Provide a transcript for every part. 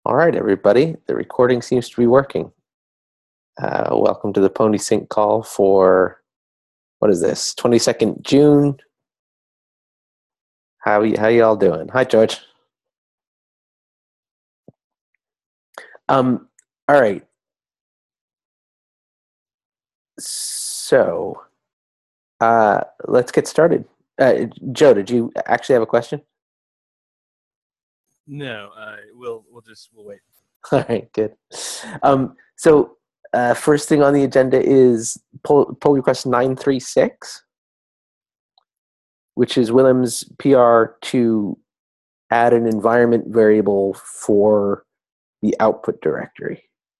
All right, everybody. The recording seems to be working. Welcome to the Pony Sync call for, what is this, 22nd June. How y'all doing? Hi, George. All right. So, let's get started. Joe, did you actually have a question? No, we'll wait. All right, good. First thing on the agenda is pull request 936, which is Willem's PR to add an environment variable for the output directory.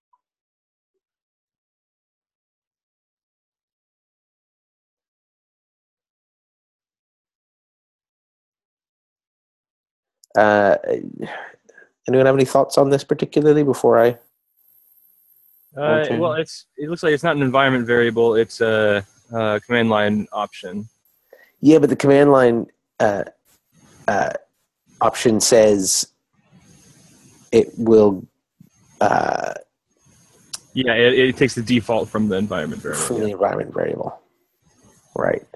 Anyone have any thoughts on this particularly before I? Well, it looks like it's not an environment variable; it's a command line option. Yeah, but the command line option says it will. Yeah, it takes the default from the environment variable. From the environment variable, right?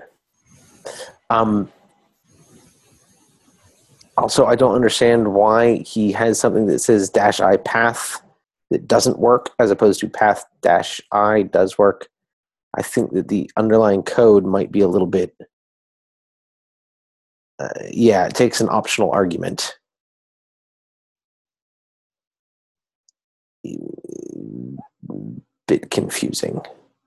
Also, I don't understand why he has something that says -i path that doesn't work as opposed to path -i does work. I think that the underlying code might be a little bit. Yeah, it takes an optional argument. Bit confusing.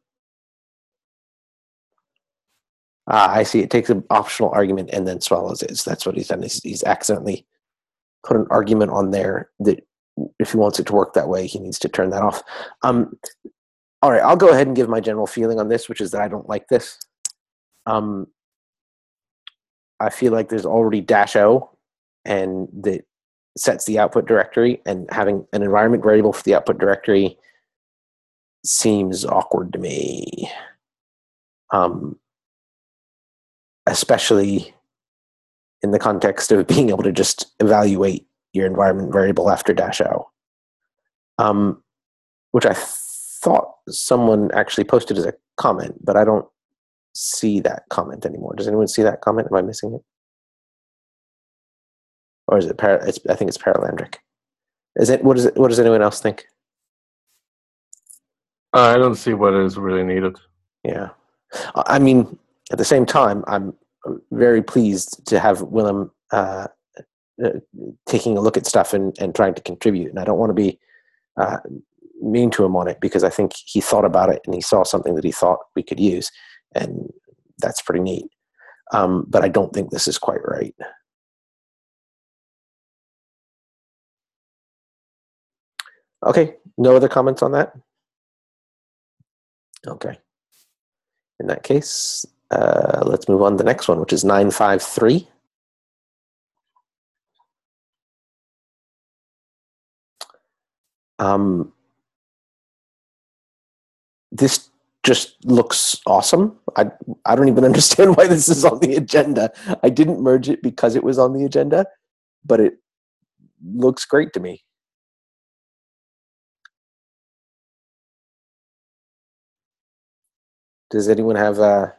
I see. It takes an optional argument and then swallows it. So that's what he's done. He's accidentally put an argument on there that if he wants it to work that way, he needs to turn that off. All right, I'll go ahead and give my general feeling on this, which is that I don't like this. I feel like there's already -o, and that sets the output directory, and having an environment variable for the output directory seems awkward to me. Especially in the context of being able to just evaluate your environment variable after -o, which I thought someone actually posted as a comment, but I don't see that comment anymore. Does anyone see that comment? Am I missing it? Or is it? I think it's Paralandric. Is it? What is it? What does anyone else think? I don't see what is really needed. Yeah, I mean, at the same time, I'm very pleased to have Willem taking a look at stuff and trying to contribute. And I don't want to be mean to him on it, because I think he thought about it and he saw something that he thought we could use, and that's pretty neat. But I don't think this is quite right. Okay, no other comments on that? Okay. In that case, let's move on to the next one, which is 953. This just looks awesome. I don't even understand why this is on the agenda. I didn't merge it because it was on the agenda, but it looks great to me. Does anyone have a...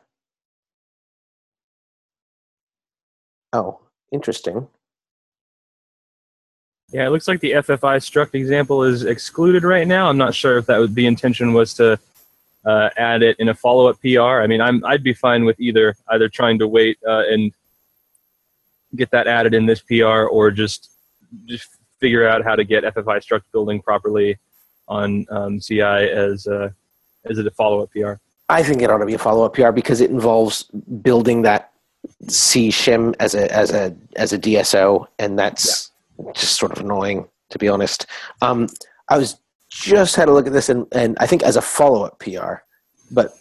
Oh, interesting. Yeah, it looks like the FFI struct example is excluded right now. I'm not sure if that was the intention was to add it in a follow-up PR. I mean, I'd be fine with either trying to wait and get that added in this PR, or just figure out how to get FFI struct building properly on CI as a follow-up PR. I think it ought to be a follow-up PR because it involves building that C shim as a DSO, and that's just sort of annoying, to be honest. I was just had a look at this, and I think as a follow-up PR, but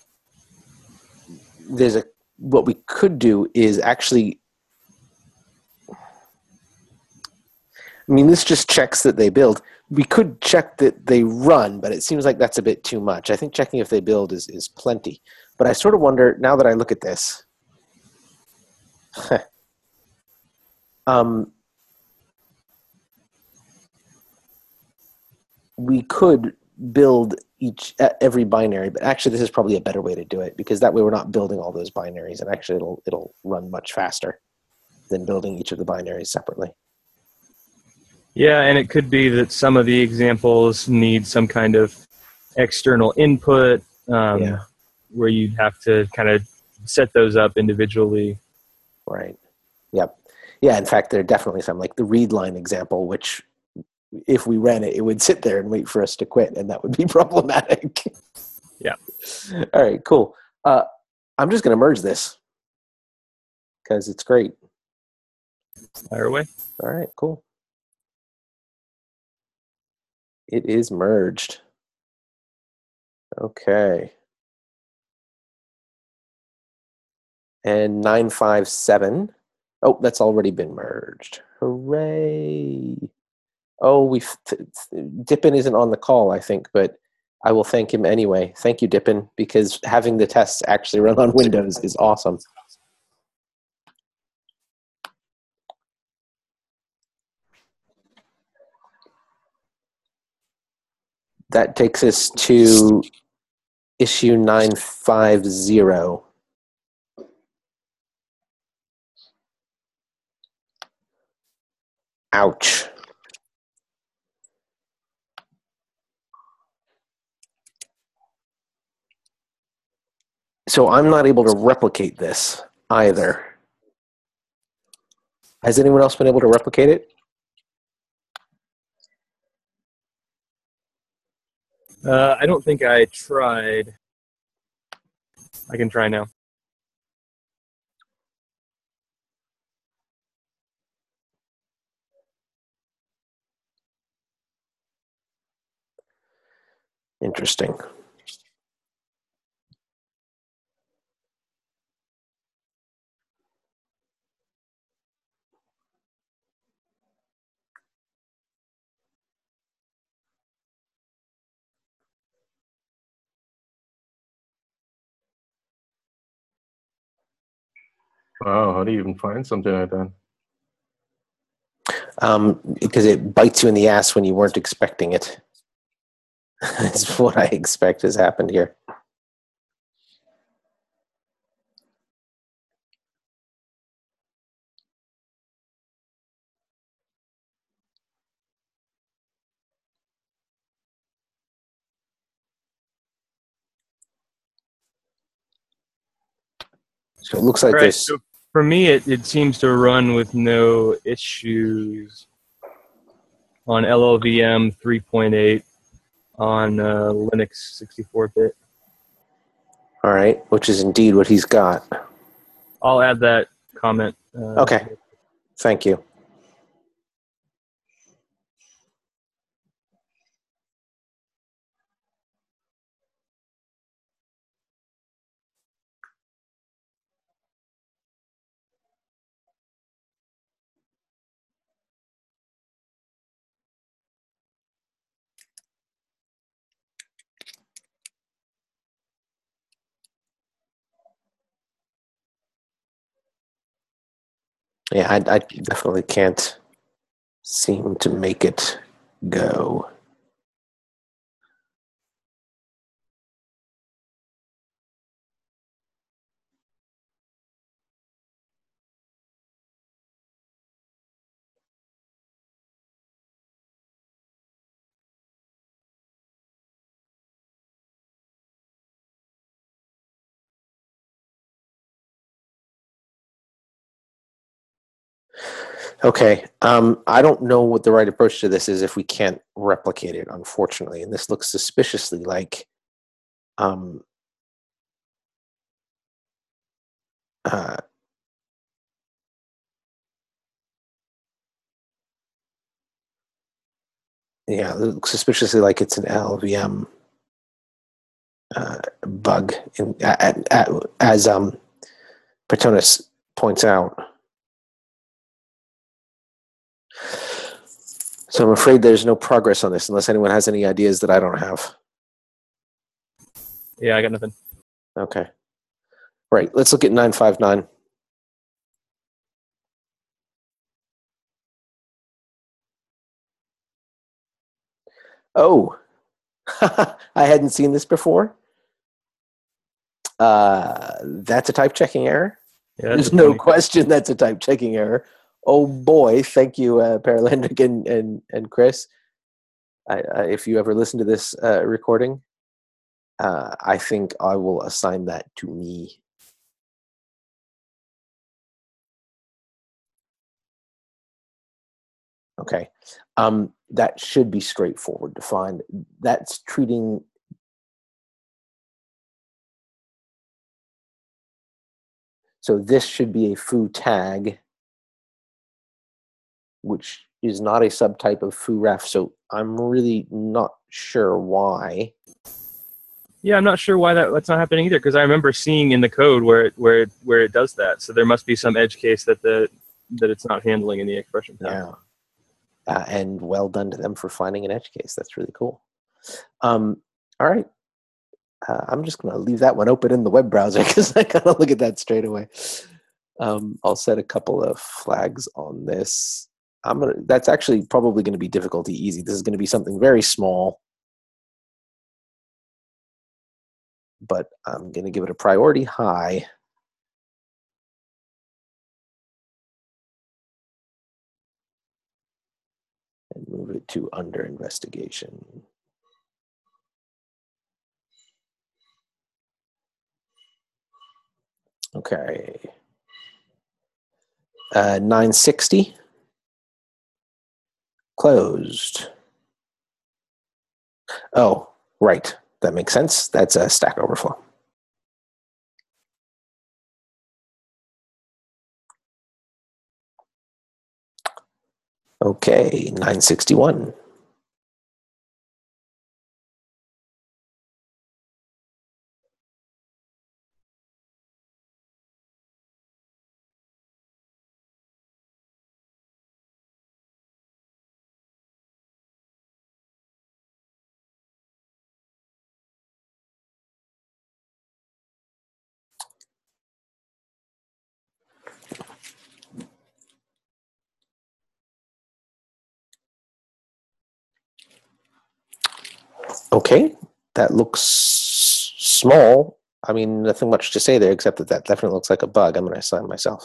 what we could do is actually, I mean, this just checks that they build. We could check that they run, but it seems like that's a bit too much. I think checking if they build is plenty. But I sort of wonder, now that I look at this, we could build every binary, but actually this is probably a better way to do it, because that way we're not building all those binaries, and actually it'll run much faster than building each of the binaries separately. Yeah, and it could be that some of the examples need some kind of external input where you'd have to kind of set those up individually. Right. Yep. Yeah, in fact, there are definitely some, like the read line example, which if we ran it, it would sit there and wait for us to quit, and that would be problematic. Yeah. All right, cool. I'm just going to merge this because it's great. Fire away. All right, cool. It is merged. Okay. And 957. Oh, that's already been merged. Hooray. Oh, Dippin isn't on the call, I think, but I will thank him anyway. Thank you, Dippin, because having the tests actually run on Windows is awesome. That takes us to issue 950. Ouch. So I'm not able to replicate this either. Has anyone else been able to replicate it? I don't think I tried. I can try now. Interesting. Wow, how do you even find something like that? Because it bites you in the ass when you weren't expecting it. That's what I expect has happened here. So it looks like Right. there's... So for me, it seems to run with no issues on LLVM 3.8 on Linux 64-bit. All right, which is indeed what he's got. I'll add that comment. Okay, thank you. Yeah, I definitely can't seem to make it go. Okay, I don't know what the right approach to this is if we can't replicate it, unfortunately. And this looks suspiciously like yeah, it looks suspiciously like it's an LLVM bug, as Petronas points out. So I'm afraid there's no progress on this unless anyone has any ideas that I don't have. Yeah, I got nothing. Okay. Right, let's look at 959. Oh, I hadn't seen this before. That's a type checking error. Yeah, There's no question that's a type checking error. Oh boy, thank you, Paralandic and Chris. If you ever listen to this recording, I think I will assign that to me. Okay. That should be straightforward to find. That's treating... So this should be a foo tag, which is not a subtype of foo ref. So I'm really not sure why. Yeah, I'm not sure why that's not happening either, because I remember seeing in the code where it does that. So there must be some edge case that it's not handling in the expression path. Yeah. And well done to them for finding an edge case. That's really cool. All right. I'm just going to leave that one open in the web browser because I got to look at that straight away. I'll set a couple of flags on this. That's actually probably going to be difficulty easy. This is going to be something very small, but I'm going to give it a priority high. And move it to under investigation. Okay. 960. Closed. Oh, right. That makes sense. That's a Stack Overflow. Okay, 961. Okay, that looks small. I mean, nothing much to say there except that definitely looks like a bug. I'm going to assign myself.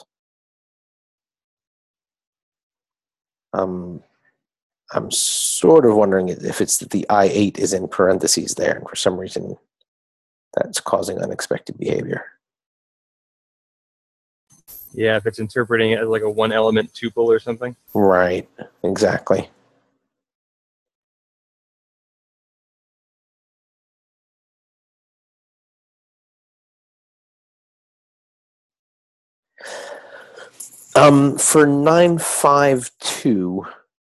I'm sort of wondering if it's that the I8 is in parentheses there, and for some reason that's causing unexpected behavior. Yeah, if it's interpreting it as like a one-element tuple or something. Right, exactly. For 952,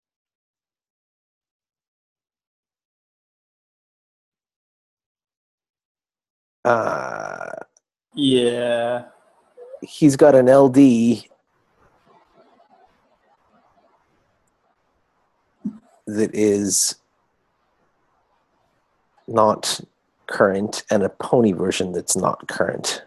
yeah, he's got an LD that is not current and a pony version that's not current.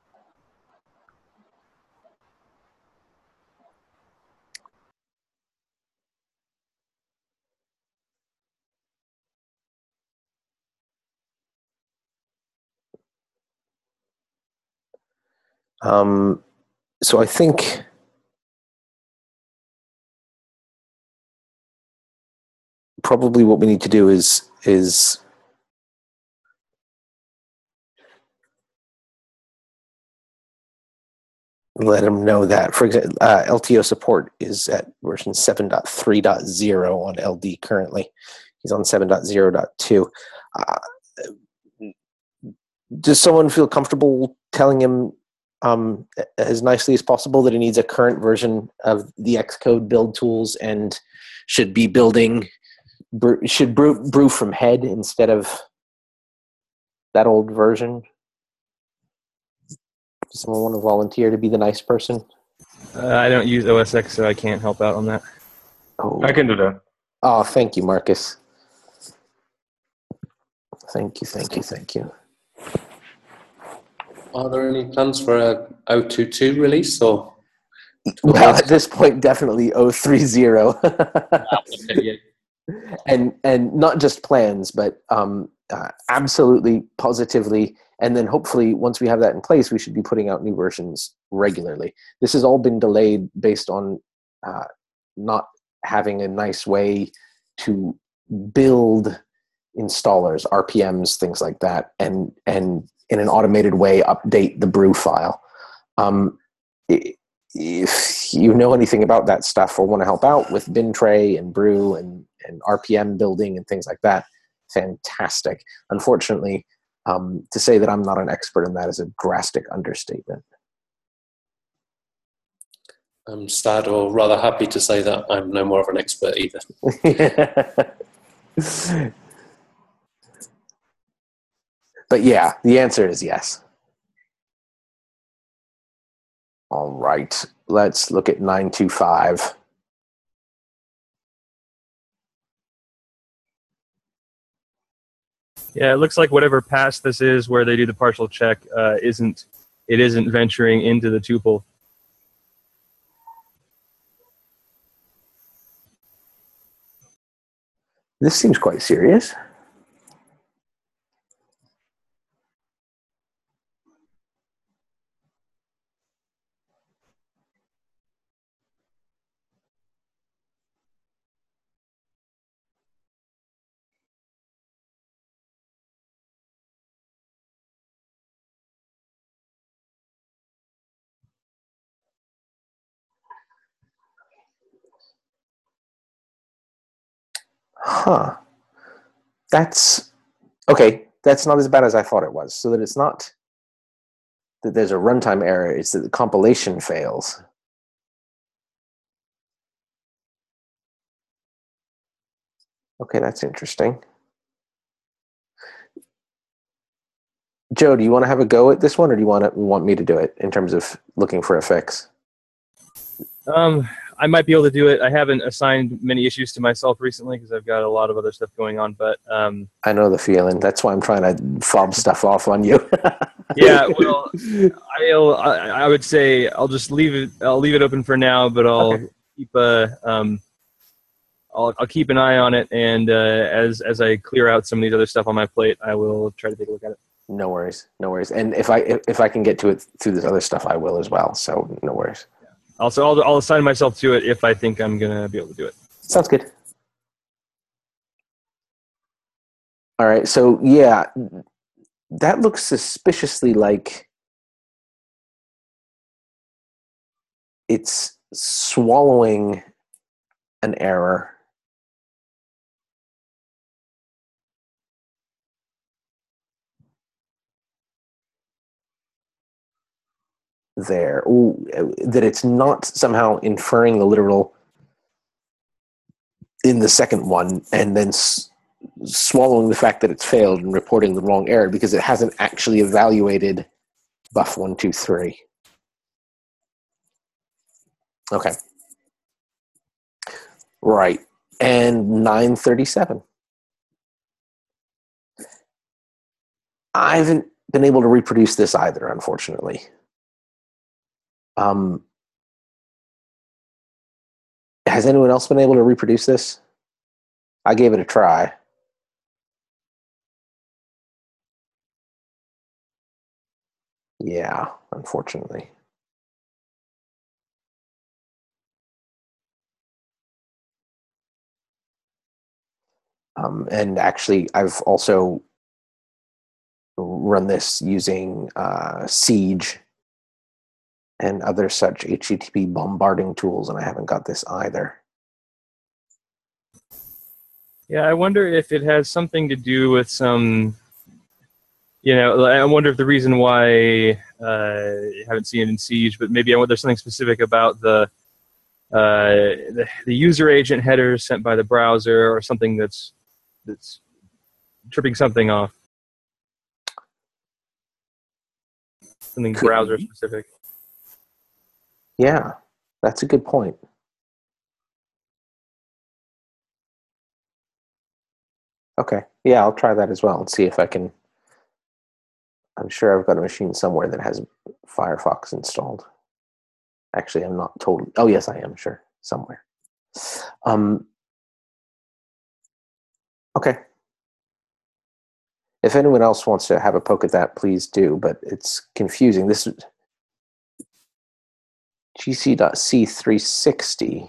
So I think probably what we need to do is let him know that, for example, LTO support is at version 7.3.0 on LD currently. He's on 7.0.2. Does someone feel comfortable telling him as nicely as possible that he needs a current version of the Xcode build tools and should be building, should brew from head instead of that old version? Does someone want to volunteer to be the nice person? I don't use OS X, so I can't help out on that. Oh. I can do that. Oh, thank you, Marcus. Thank you. are there any plans for a 022 release or? Well, at this point, definitely 030. Okay, yeah. and not just plans, but absolutely, positively. And then hopefully, once we have that in place, we should be putting out new versions regularly. This has all been delayed based on not having a nice way to build installers, RPMs, things like that, and in an automated way update the brew file. If you know anything about that stuff or want to help out with bin tray and brew and RPM building and things like that, fantastic. Unfortunately, to say that I'm not an expert in that is a drastic understatement. I'm sad or rather happy to say that I'm no more of an expert either. But yeah, the answer is yes. All right, let's look at 925. Yeah, it looks like whatever pass this is where they do the partial check isn't venturing into the tuple. This seems quite serious. Huh. That's okay. That's not as bad as I thought it was. So that it's not that there's a runtime error, it's that the compilation fails. Okay, that's interesting. Joe, do you want to have a go at this one, or do you want me to do it in terms of looking for a fix? I might be able to do it. I haven't assigned many issues to myself recently because I've got a lot of other stuff going on. But I know the feeling. That's why I'm trying to fob stuff off on you. Yeah, well, I would say I'll just leave it. I'll leave it open for now, but I'll keep I'll keep an eye on it, and as I clear out some of these other stuff on my plate, I will try to take a look at it. No worries, no worries. And if I can get to it through this other stuff, I will as well. So no worries. Also, I'll assign myself to it if I think I'm gonna be able to do it. Sounds good. All right. So yeah, that looks suspiciously like it's swallowing an error. There. Ooh, that it's not somehow inferring the literal in the second one and then swallowing the fact that it's failed and reporting the wrong error because it hasn't actually evaluated buff 1, 2, 3. Okay. Right. And 937. I haven't been able to reproduce this either, unfortunately. Has anyone else been able to reproduce this? I gave it a try. Yeah, unfortunately. And actually, I've also run this using Siege and other such HTTP bombarding tools, and I haven't got this either. Yeah, I wonder if it has something to do with some, I wonder if the reason why I haven't seen it in Siege, but maybe there's something specific about the user agent headers sent by the browser or something that's tripping something off. Something browser specific. Yeah, that's a good point. Okay. Yeah, I'll try that as well and see if I can. I'm sure I've got a machine somewhere that has Firefox installed. Actually, I'm not totally. Oh, yes, I am, sure. Somewhere. Okay. If anyone else wants to have a poke at that, please do, but it's confusing. This is gc.c360.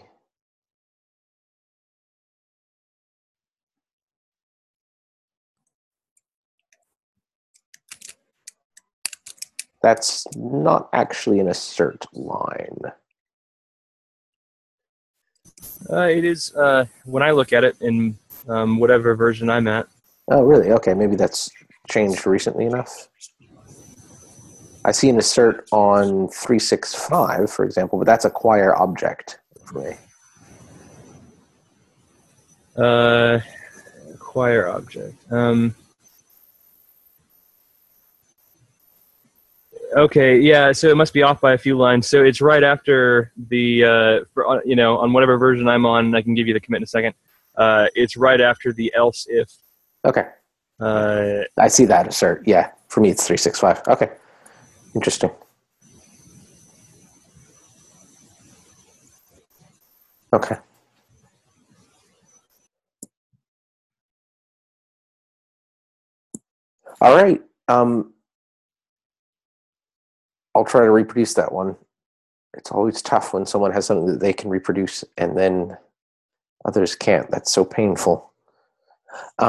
That's not actually an assert line. It is, when I look at it in whatever version I'm at. Oh, really? Okay, maybe that's changed recently enough. I see an assert on 365, for example, but that's acquire object for me. Acquire object. Okay, yeah, so it must be off by a few lines. So it's right after the, on whatever version I'm on, I can give you the commit in a second. It's right after the else if. Okay. I see that assert. Yeah, for me it's 365. Okay, interesting. Okay. All right. I'll try to reproduce that one. It's always tough when someone has something that they can reproduce and then others can't. That's so painful. I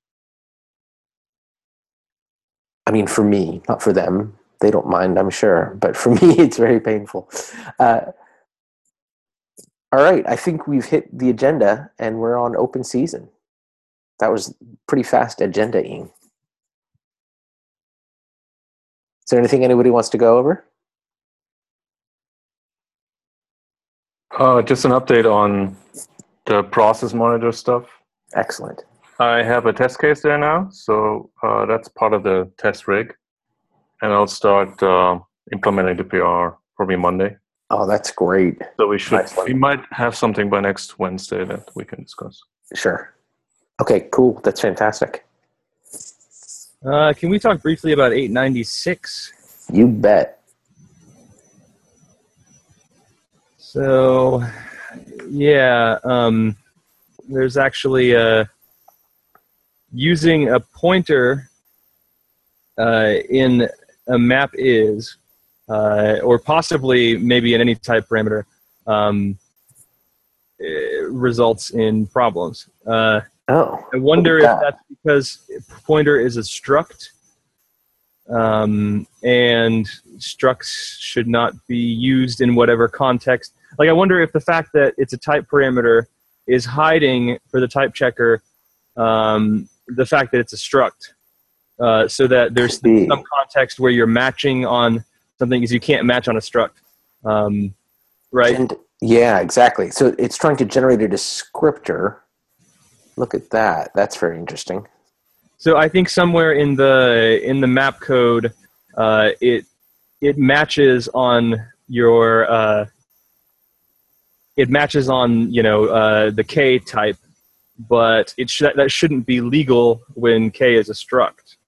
mean, for me, not for them. They don't mind, I'm sure. But for me, it's very painful. All right. I think we've hit the agenda and we're on open season. That was pretty fast agenda-ing. Is there anything anybody wants to go over? Just an update on the process monitor stuff. Excellent. I have a test case there now, so that's part of the test rig. And I'll start implementing the PR probably Monday. Oh, that's great. So we might have something by next Wednesday that we can discuss. Sure. Okay, cool. That's fantastic. Can we talk briefly about 896? You bet. So, yeah, there's actually using a pointer in a map is, or possibly maybe in any type parameter, results in problems. I wonder if that's because pointer is a struct, and structs should not be used in whatever context. Like, I wonder if the fact that it's a type parameter is hiding for the type checker the fact that it's a struct, so that there's some context where you're matching on something because you can't match on a struct, right? And, yeah, exactly. So it's trying to generate a descriptor. Look at that. That's very interesting. So I think somewhere in the map code, it matches on your it matches on the K type, but that shouldn't be legal when K is a struct.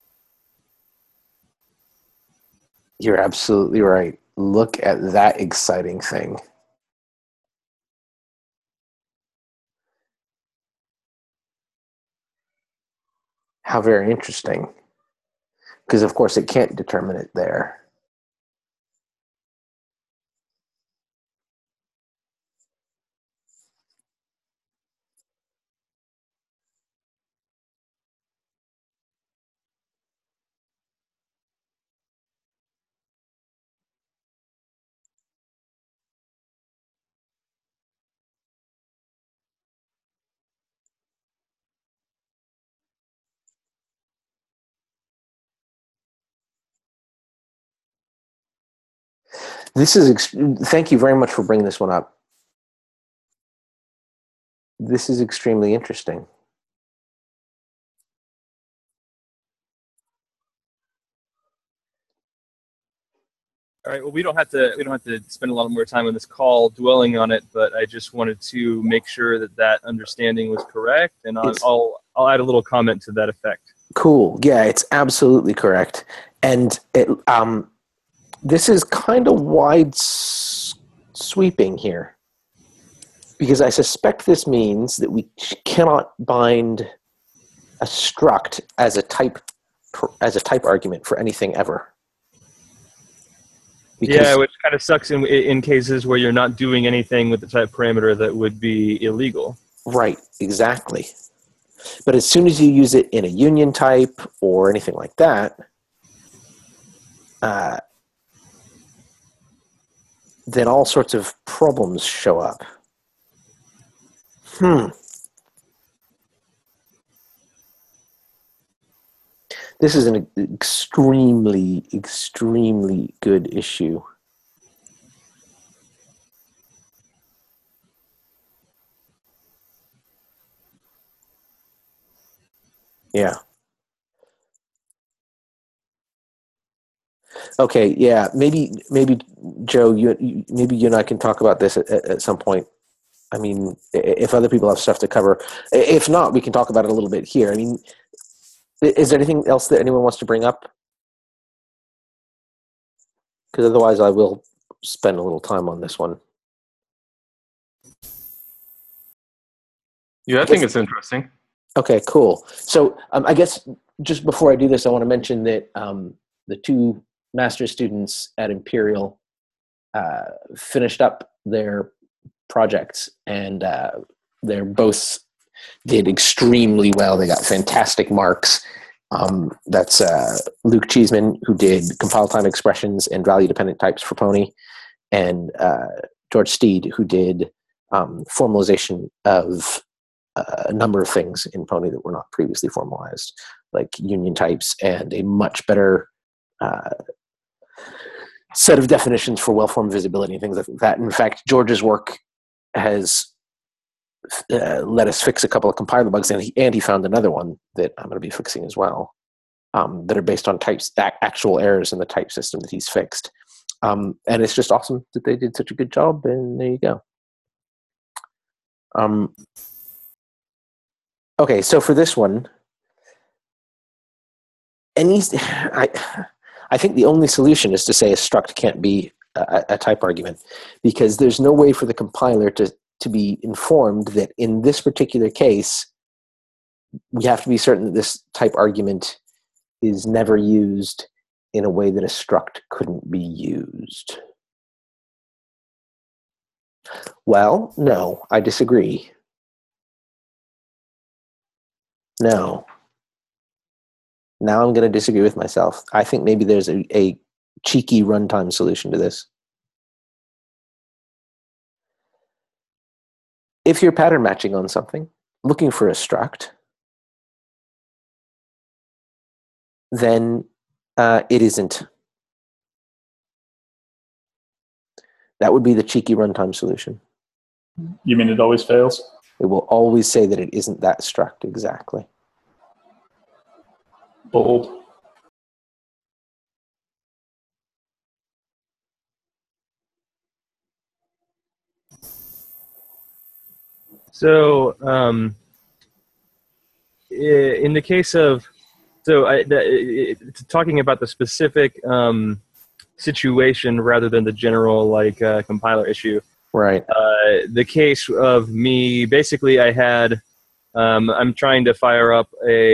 You're absolutely right. Look at that exciting thing. How very interesting. Because, of course, it can't determine it there. Thank you very much for bringing this one up. This is extremely interesting. All right. Well, we don't have to spend a lot more time on this call dwelling on it, but I just wanted to make sure that understanding was correct, and I'll add a little comment to that effect. Cool. Yeah, it's absolutely correct, and this is kind of wide sweeping here, because I suspect this means that we cannot bind a struct as a type argument for anything ever. Yeah, which kind of sucks in cases where you're not doing anything with the type parameter that would be illegal. Right, exactly. But as soon as you use it in a union type or anything like that, then all sorts of problems show up. This is an extremely, extremely good issue. Yeah. Okay. Yeah. Maybe Joe, maybe you and I can talk about this at some point. I mean, if other people have stuff to cover, if not, we can talk about it a little bit here. I mean, is there anything else that anyone wants to bring up? Because otherwise, I will spend a little time on this one. Yeah, I think it's interesting. Okay, cool. So I guess just before I do this, I want to mention that the two master's students at Imperial finished up their projects, and they're both did extremely well. They got fantastic marks. That's Luke Cheeseman, who did compile time expressions and value-dependent types for Pony, and George Steed, who did formalization of a number of things in Pony that were not previously formalized, like union types and a much better set of definitions for well-formed visibility and things like that. In fact, George's work has let us fix a couple of compiler bugs, and he found another one that I'm going to be fixing as well, that are based on types, actual errors in the type system that he's fixed. And it's just awesome that they did such a good job, and there you go. Okay, so for this one, I think the only solution is to say a struct can't be a type argument, because there's no way for the compiler to be informed that in this particular case, we have to be certain that this type argument is never used in a way that a struct couldn't be used. Well, no, I disagree. No. Now I'm going to disagree with myself. I think maybe there's a cheeky runtime solution to this. If you're pattern matching on something, looking for a struct, then it isn't. That would be the cheeky runtime solution. You mean it always fails? It will always say that it isn't that struct exactly. Bold. So, in the case of, talking about the specific situation rather than the general compiler issue. Right. The case of me, basically, I had, I'm trying to fire up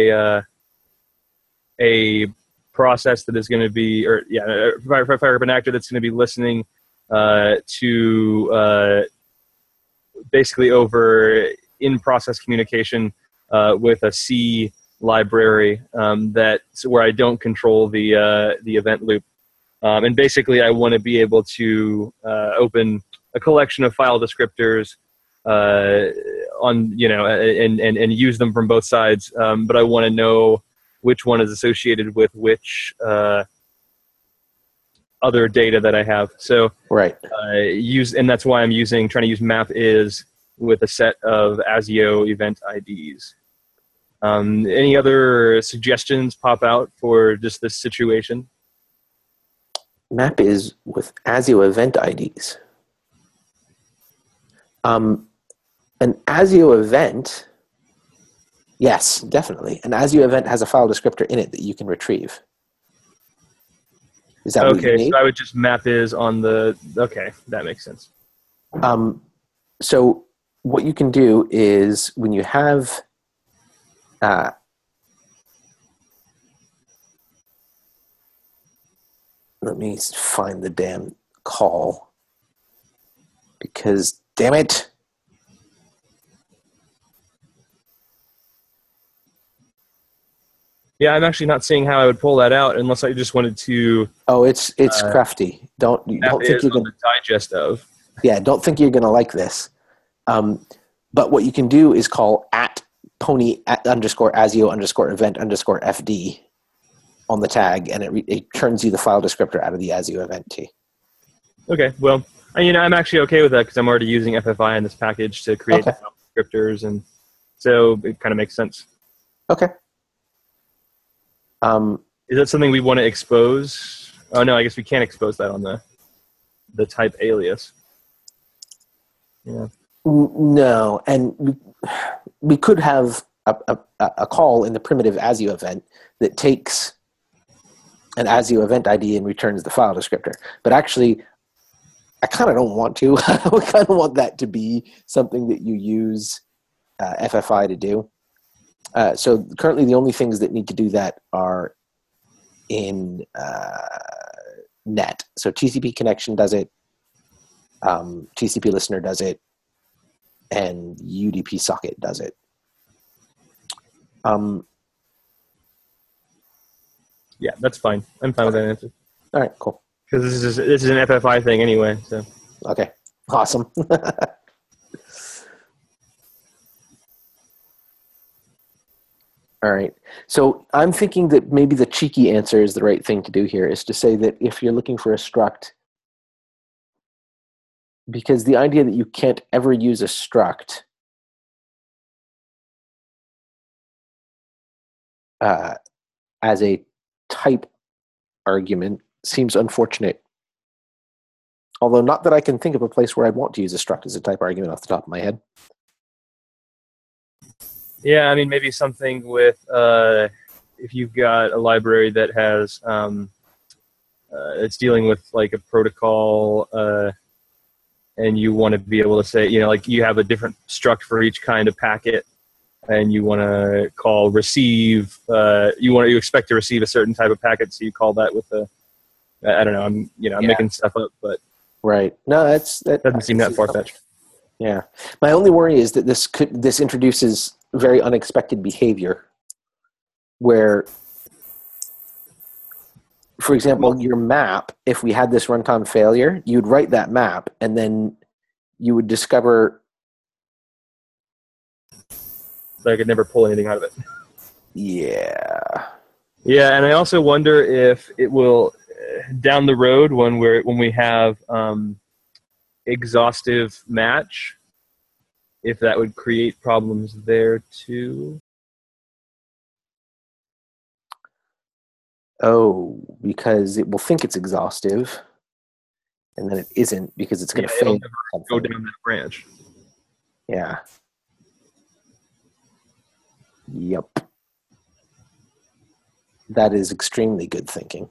a process that is going to be, fire up an actor that's going to be listening to basically over in-process communication with a C library where I don't control the event loop. And basically, I want to be able to open a collection of file descriptors and use them from both sides. But I want to know which one is associated with which other data that I have. So right. And that's why I'm trying to use map is with a set of ASIO event IDs. Any other suggestions pop out for just this situation? Map is with ASIO event IDs. An ASIO event, yes, definitely. An ASIO event has a file descriptor in it that you can retrieve. Is that what you need? So I would just map is on the, okay, that makes sense. So what you can do is when you have Let me find the damn call. Because, damn it. Yeah, I'm actually not seeing how I would pull that out unless I just wanted to. Oh, it's crafty. Don't think you're on gonna. the digest of. Yeah, don't think you're gonna like this. But what you can do is call @pony _ASIO _event _FD on the tag, and it turns you the file descriptor out of the ASIO event T. Okay, well, I'm actually okay with that because I'm already using FFI in this package to create the file descriptors, and so it kind of makes sense. Okay. Is that something we want to expose? Oh no, I guess we can't expose that on the type alias. Yeah. No, and we could have a call in the primitive ASIO event that takes an ASIO event ID and returns the file descriptor. But actually, I kind of don't want to. I kind of want that to be something that you use FFI to do. So currently the only things that need to do that are in net. So TCP connection does it, TCP listener does it, and UDP socket does it. Yeah, that's fine. I'm fine with that answer. All right, cool. Because this is an FFI thing anyway. So Okay, awesome. All right. So I'm thinking that maybe the cheeky answer is the right thing to do here, is to say that if you're looking for a struct, because the idea that you can't ever use a struct as a type argument seems unfortunate. Although not that I can think of a place where I'd want to use a struct as a type argument off the top of my head. yeah, I mean maybe something with if you've got a library that has it's dealing with like a protocol and you want to be able to say, like you have a different struct for each kind of packet, and you want to call receive. You expect to receive a certain type of packet, so you call that with a. I don't know. I'm making stuff up, but right. No, that doesn't seem that far fetched. Yeah. My only worry is that this introduces very unexpected behavior, where, for example, your map, if we had this runtime failure, you'd write that map, and then you would discover that I could never pull anything out of it. Yeah. Yeah, and I also wonder if it will, down the road, when we have exhaustive match, if that would create problems there too. Oh, because it will think it's exhaustive, and then it isn't because it's going to fail. Go down that branch. Yeah. Yep. That is extremely good thinking.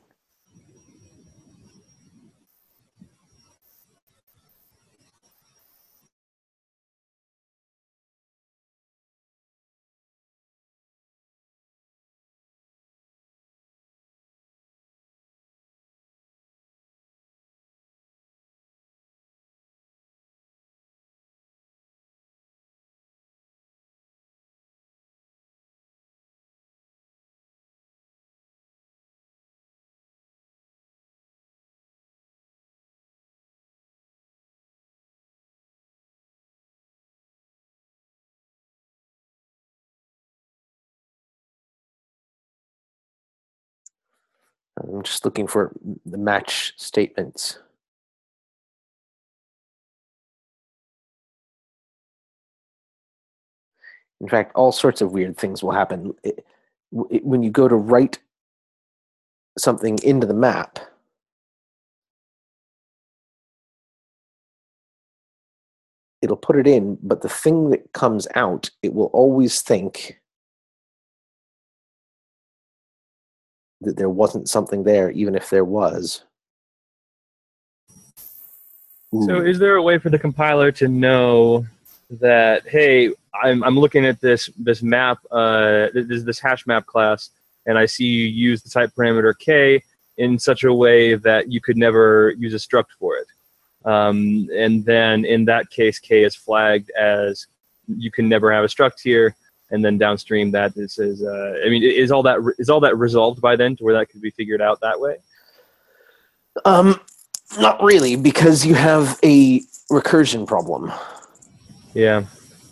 I'm just looking for the match statements. In fact, all sorts of weird things will happen. When you go to write something into the map, it'll put it in, but the thing that comes out, it will always think that there wasn't something there, even if there was. Ooh. So is there a way for the compiler to know that, hey, I'm looking at this map, this hash map class, and I see you use the type parameter k, in such a way that you could never use a struct for it. And then in that case, K is flagged as you can never have a struct here. And then downstream that this is, is all that resolved by then to where that could be figured out that way? Not really, because you have a recursion problem. Yeah.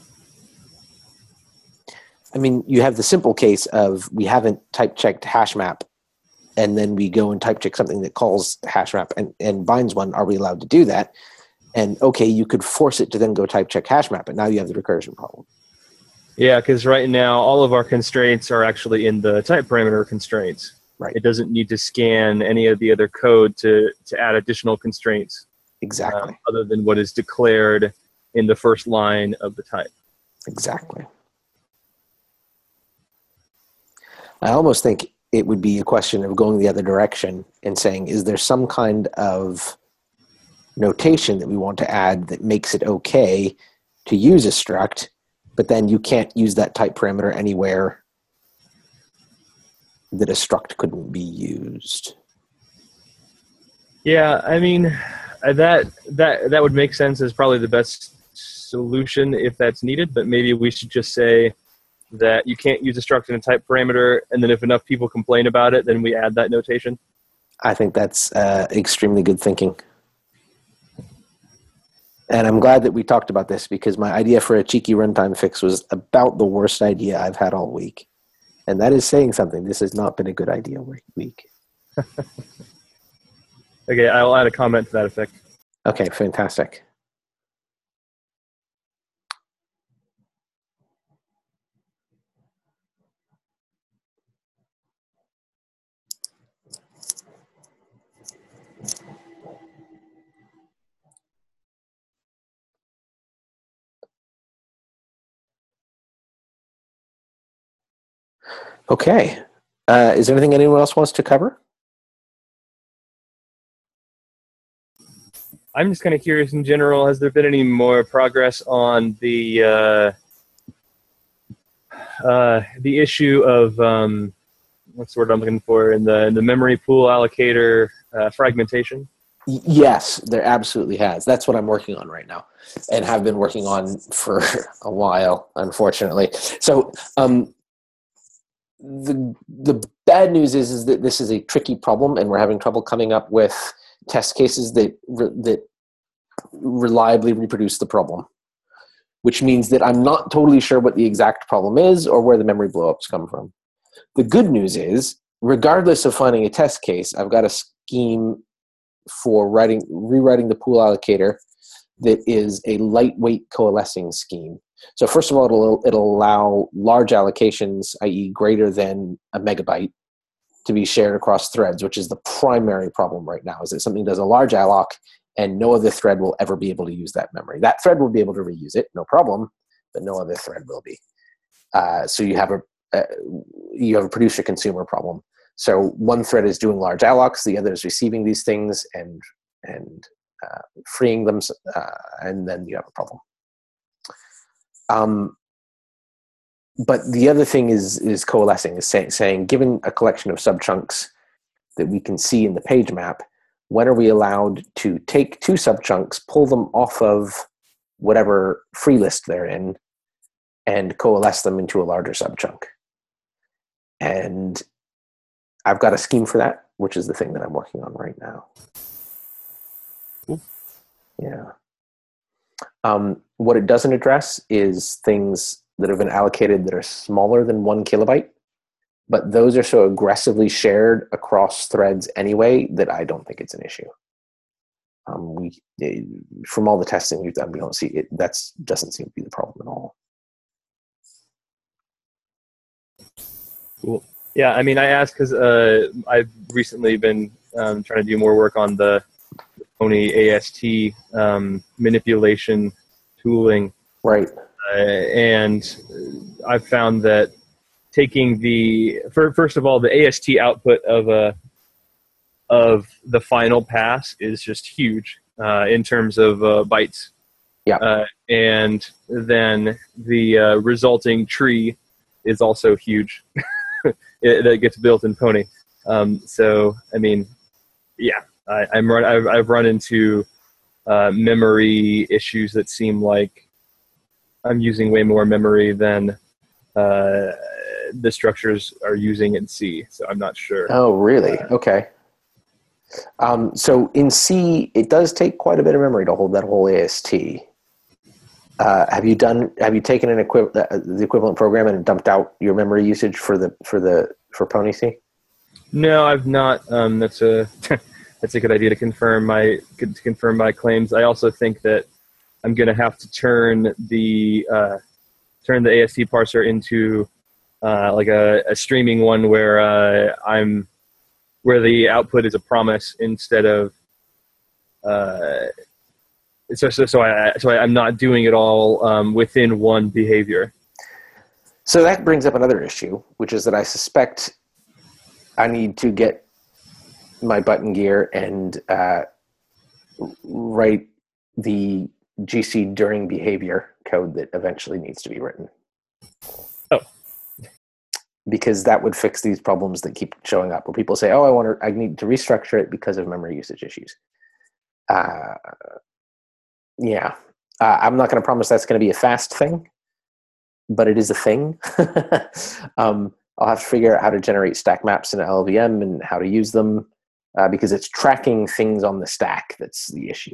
I mean, you have the simple case of we haven't type checked hash map, and then we go and type check something that calls hash map and binds one. Are we allowed to do that? And okay, you could force it to then go type check hash map, but now you have the recursion problem. Yeah, because right now all of our constraints are actually in the type parameter constraints. Right. It doesn't need to scan any of the other code to add additional constraints. Exactly. Other than what is declared in the first line of the type. Exactly. I almost think it would be a question of going the other direction and saying, is there some kind of notation that we want to add that makes it okay to use a struct, but then you can't use that type parameter anywhere that a struct couldn't be used? Yeah, I mean, that would make sense as probably the best solution if that's needed, but maybe we should just say that you can't use a struct in a type parameter, and then if enough people complain about it, then we add that notation. I think that's extremely good thinking. And I'm glad that we talked about this, because my idea for a cheeky runtime fix was about the worst idea I've had all week. And that is saying something. This has not been a good idea week. Okay, I'll add a comment to that effect. Okay, fantastic. Okay. Is there anything anyone else wants to cover? I'm just kind of curious in general, has there been any more progress on the issue of what's the word I'm looking for in the memory pool allocator fragmentation? Yes, there absolutely has. That's what I'm working on right now, and have been working on for a while, unfortunately. So the bad news is that this is a tricky problem, and we're having trouble coming up with test cases that reliably reproduce the problem, which means that I'm not totally sure what the exact problem is or where the memory blowups come from. The good news is, regardless of finding a test case, I've got a scheme for rewriting the pool allocator that is a lightweight coalescing scheme. So first of all, it'll allow large allocations, i.e. greater than a megabyte, to be shared across threads, which is the primary problem right now, is that something does a large alloc and no other thread will ever be able to use that memory. That thread will be able to reuse it, no problem, but no other thread will be. So you have a producer-consumer problem. So one thread is doing large allocs, the other is receiving these things and freeing them, and then you have a problem. But the other thing is coalescing, is saying, given a collection of subchunks that we can see in the page map, when are we allowed to take two subchunks, pull them off of whatever free list they're in, and coalesce them into a larger subchunk? And I've got a scheme for that, which is the thing that I'm working on right now. Cool. Yeah. What it doesn't address is things that have been allocated that are smaller than 1 kilobyte, but those are so aggressively shared across threads anyway that I don't think it's an issue. From all the testing we've done, we don't see it. That doesn't seem to be the problem at all. Cool. Yeah, I mean, I asked because I've recently been trying to do more work on the Pony AST manipulation tooling. Right. And I've found that taking first of all, the AST output of the final pass is just huge in terms of bytes. Yeah. And then the resulting tree is also huge that gets built in Pony. So, I mean, yeah, I've run into memory issues that seem like I'm using way more memory than the structures are using in C. So I'm not sure. Oh, really? Okay. So in C, it does take quite a bit of memory to hold that whole AST. Have you taken the equivalent program and dumped out your memory usage for Pony C? No, I've not. That's a that's a good idea to confirm my claims. I also think that I'm going to have to turn the AST parser into like a streaming one where where the output is a promise instead of so I'm not doing it all within one behavior. So that brings up another issue, which is that I suspect I need to get my button gear and write the GC during behavior code that eventually needs to be written. Oh. Because that would fix these problems that keep showing up where people say, oh, I need to restructure it because of memory usage issues. Yeah. I'm not going to promise that's going to be a fast thing, but it is a thing. I'll have to figure out how to generate stack maps in LLVM and how to use them because it's tracking things on the stack that's the issue.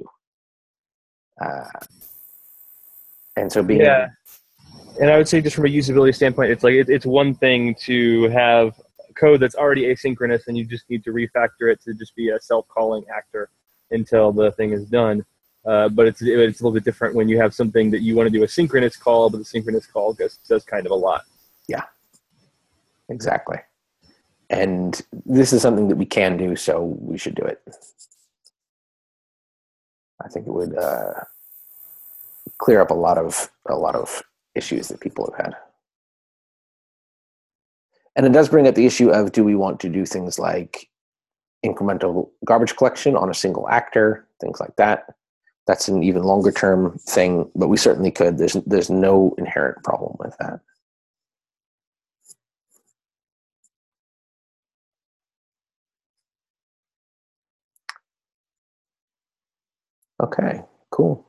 And so being yeah. And I would say just from a usability standpoint, it's like it's one thing to have code that's already asynchronous and you just need to refactor it to just be a self-calling actor until the thing is done. But it's a little bit different when you have something that you want to do a synchronous call, but the synchronous call does kind of a lot. Yeah, exactly. And this is something that we can do, so we should do it. I think it would clear up a lot of issues that people have had. And it does bring up the issue of, do we want to do things like incremental garbage collection on a single actor, things like that. That's an even longer term thing, but we certainly could. There's no inherent problem with that. Okay, cool.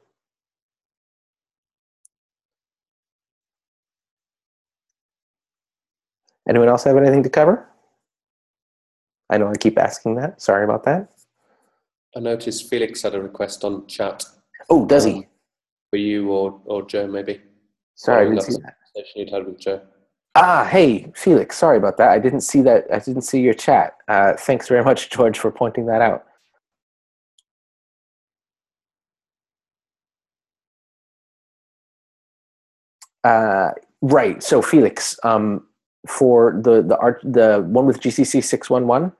Anyone else have anything to cover? I know I keep asking that. Sorry about that. I noticed Felix had a request on chat. Oh, does he? For you or Joe, maybe. Sorry, I didn't see that. Conversation you'd had with Joe. Hey, Felix, sorry about that. I didn't see that. I didn't see your chat. Thanks very much, George, for pointing that out. Right. So Felix, for the one with GCC 611,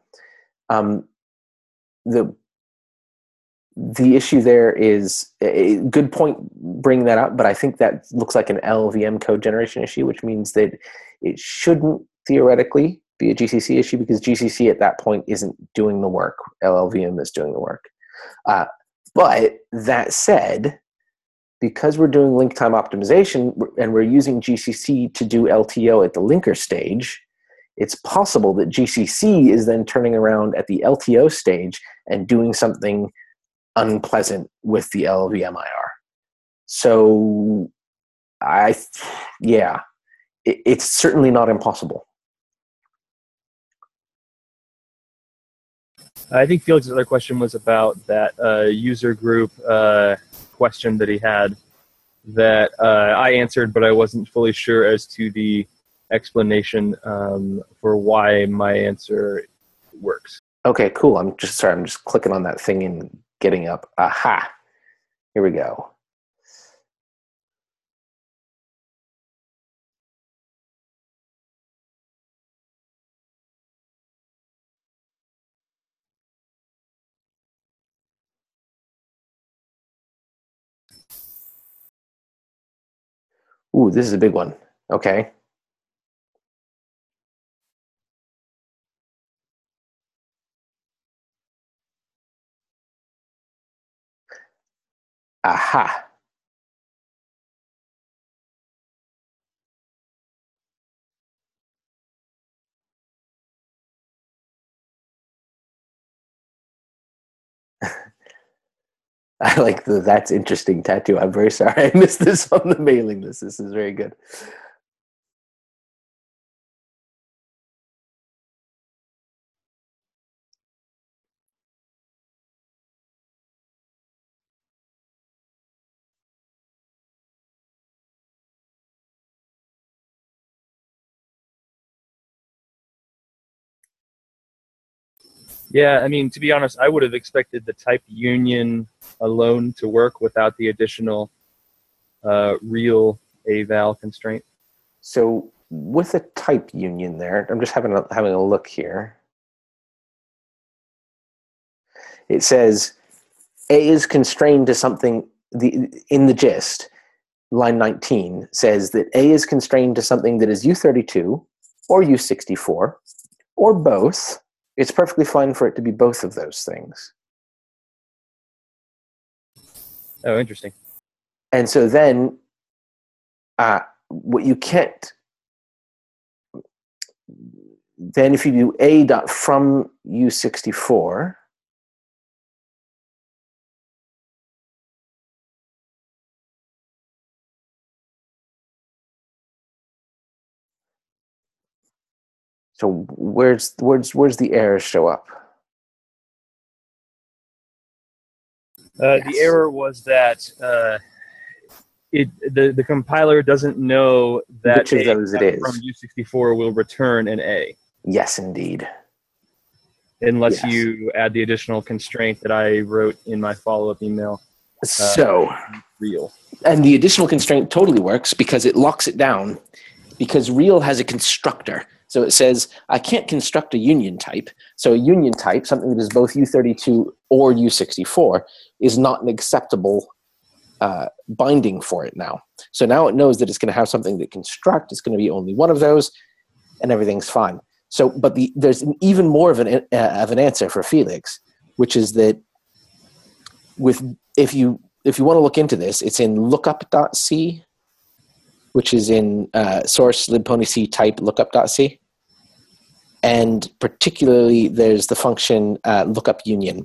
the issue there is a good point bringing that up, but I think that looks like an LLVM code generation issue, which means that it shouldn't theoretically be a GCC issue because GCC at that point isn't doing the work. LLVM is doing the work. But that said, because we're doing link time optimization and we're using GCC to do LTO at the linker stage, it's possible that GCC is then turning around at the LTO stage and doing something unpleasant with the LLVM IR. So, it's certainly not impossible. I think Felix's other question was about that user group question that he had that I answered, but I wasn't fully sure as to the explanation for why my answer works. Okay, cool. I'm just clicking on that thing and getting up. Aha. Here we go. Ooh, this is a big one. Okay. Aha. I like the "that's interesting" tattoo. I'm very sorry I missed this on the mailing list. This is very good. Yeah, I mean, to be honest, I would have expected the type union alone to work without the additional real eval constraint. So with a type union there, I'm just having a look here. It says A is constrained to something. In the gist, line 19 says that A is constrained to something that is U32 or U64 or both. It's perfectly fine for it to be both of those things. Oh, interesting. And so then what you can't, then if you do A dot from U64, so where's the errors show up? The error was that the compiler doesn't know that Which of those it is. from U64 will return an A. Yes, indeed. Unless Yes. you add the additional constraint that I wrote in my follow-up email. So, Real. and the additional constraint totally works because it locks it down, because real has a constructor. So it says, I can't construct a union type. So a union type, something that is both U32 or U64, is not an acceptable binding for it now. So now it knows that it's going to have something that construct. It's going to be only one of those, and everything's fine. So, but there's even more of an answer for Felix, which is that if you want to look into this, it's in lookup.c, which is in source libponyc type lookup.c. And particularly, there's the function lookup union.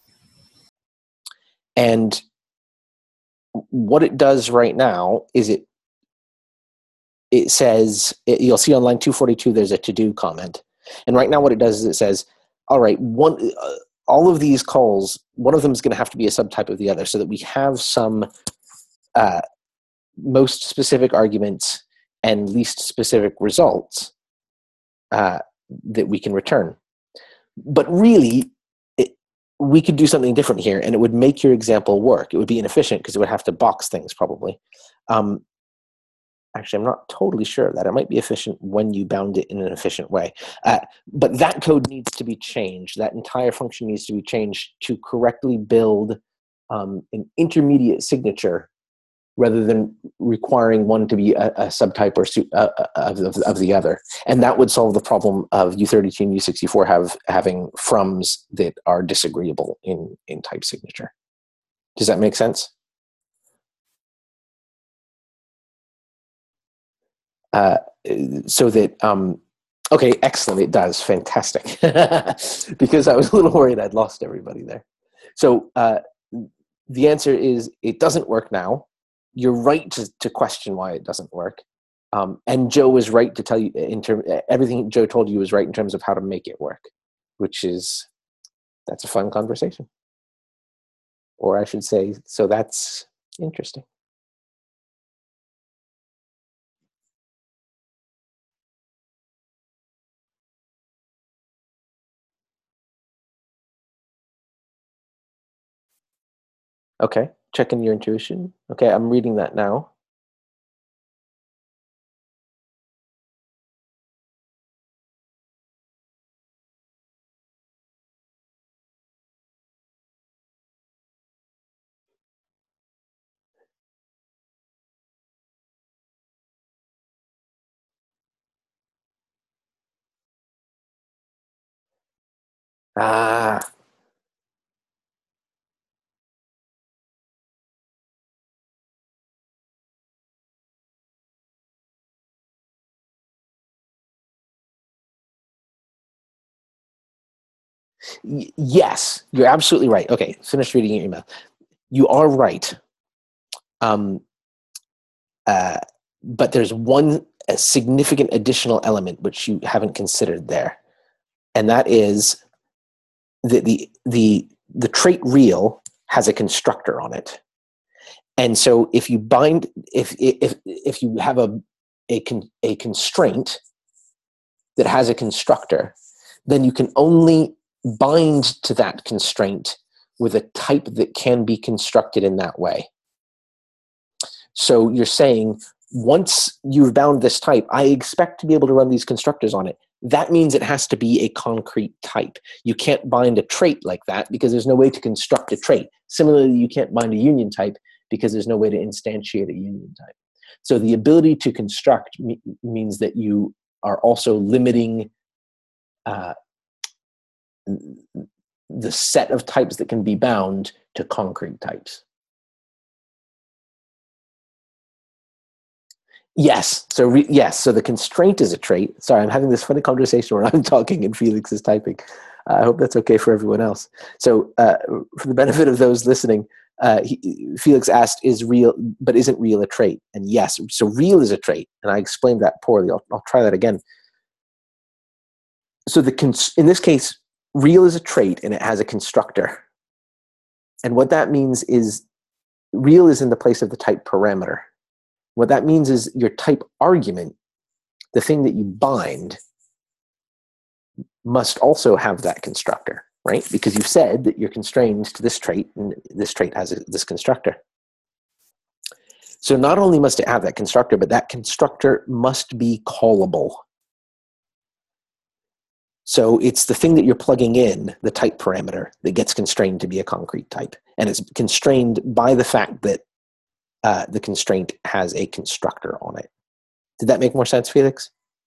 And what it does right now is it says, you'll see on line 242, there's a to-do comment. And right now what it does is it says, all right, all of these calls, one of them is going to have to be a subtype of the other so that we have some most specific arguments and least specific results that we can return. But really, we could do something different here, and it would make your example work. It would be inefficient because it would have to box things probably. Actually, I'm not totally sure of that. It might be efficient when you bound it in an efficient way. But that code needs to be changed. That entire function needs to be changed to correctly build an intermediate signature rather than requiring one to be a subtype or of the other. And that would solve the problem of U32 and U64 having froms that are disagreeable in type signature. Does that make sense? So that, okay, excellent, it does, fantastic. Because I was a little worried I'd lost everybody there. So the answer is it doesn't work now. You're right to question why it doesn't work. And Joe was right to tell you, everything Joe told you was right in terms of how to make it work, that's a fun conversation. Or I should say, so that's interesting. Okay, checking your intuition. Okay, I'm reading that now. Yes, you're absolutely right. Okay, finish reading your email. you are right. But there's a significant additional element which you haven't considered there, and that is that the trait real has a constructor on it. And so if you bind, if you have a constraint that has a constructor, then you can only bind to that constraint with a type that can be constructed in that way. So you're saying, once you've bound this type, I expect to be able to run these constructors on it. That means it has to be a concrete type. You can't bind a trait like that because there's no way to construct a trait. Similarly, you can't bind a union type because there's no way to instantiate a union type. So the ability to construct means that you are also limiting the set of types that can be bound to concrete types. Yes. So yes. So the constraint is a trait. Sorry, I'm having this funny conversation where I'm talking and Felix is typing. I hope that's okay for everyone else. So for the benefit of those listening, Felix asked, "Is real, but isn't real a trait?" And yes. So real is a trait, and I explained that poorly. I'll try that again. So in this case, real is a trait, and it has a constructor. And what that means is real is in the place of the type parameter. What that means is your type argument, the thing that you bind, must also have that constructor, right? Because you've said that you're constrained to this trait, and this trait has this constructor. So not only must it have that constructor, but that constructor must be callable. So it's the thing that you're plugging in, the type parameter, that gets constrained to be a concrete type. And it's constrained by the fact that the constraint has a constructor on it. Did that make more sense, Felix?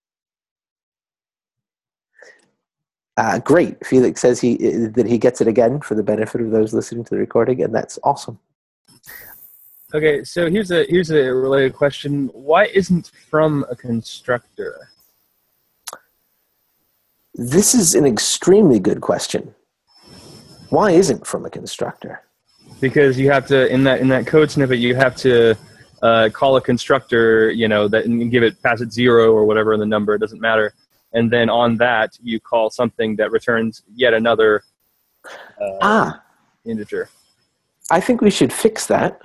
Great. Felix says that he gets it again for the benefit of those listening to the recording, and that's awesome. Okay, so here's a related question. Why isn't from a constructor? This is an extremely good question. Why isn't from a constructor? Because you have to, in that code snippet, you have to call a constructor, that and pass it 0 or whatever in the number, it doesn't matter. And then on that, you call something that returns yet another integer. I think we should fix that.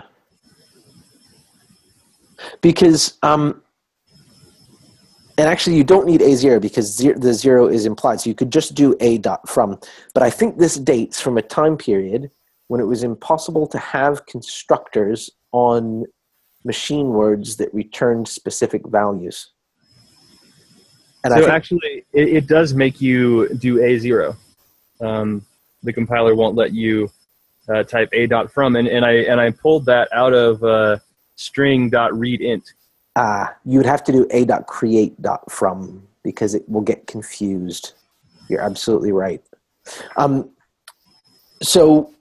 Because, and actually you don't need A0 because the 0 is implied. So you could just do a dot from. But I think this dates from a time period when it was impossible to have constructors on machine words that returned specific values. And so actually, it does make you do A0. The compiler won't let you type a dot from, and I pulled that out of string.readInt. You would have to do a dot create dot from because it will get confused. You're absolutely right. So,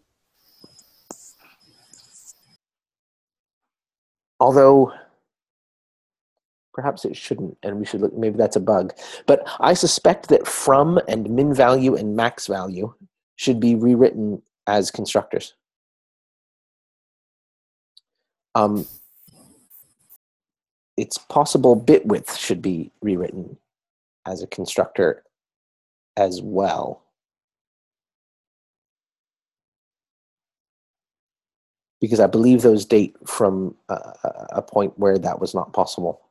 although perhaps it shouldn't, and we should look, maybe that's a bug. But I suspect that from and min value and max value should be rewritten as constructors. It's possible bit width should be rewritten as a constructor as well. Because I believe those date from a point where that was not possible.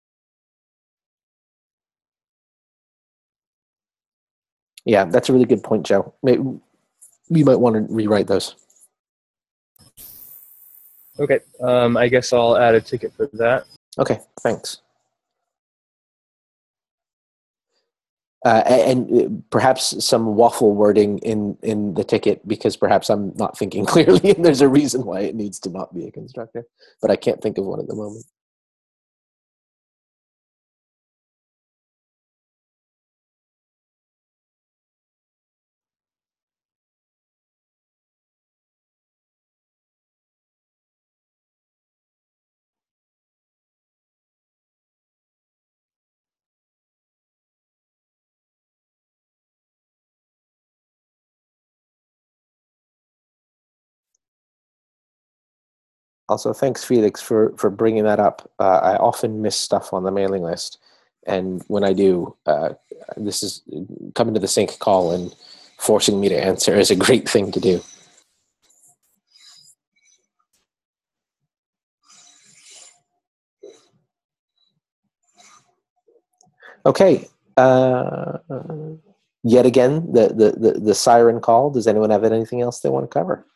Yeah, that's a really good point, Joe. Maybe you might want to rewrite those. Okay, I guess I'll add a ticket for that. Okay, thanks. And perhaps some waffle wording in the ticket because perhaps I'm not thinking clearly and there's a reason why it needs to not be a constructor, but I can't think of one at the moment. Also, thanks, Felix, for bringing that up. I often miss stuff on the mailing list, and when I do, this is coming to the sync call and forcing me to answer is a great thing to do. Okay. Yet again, the siren call. Does anyone have anything else they want to cover?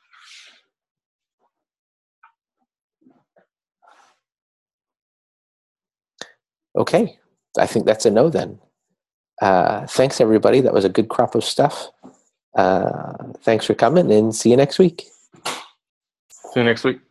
Okay, I think that's a no then. Thanks, everybody. That was a good crop of stuff. Thanks for coming, and see you next week. See you next week.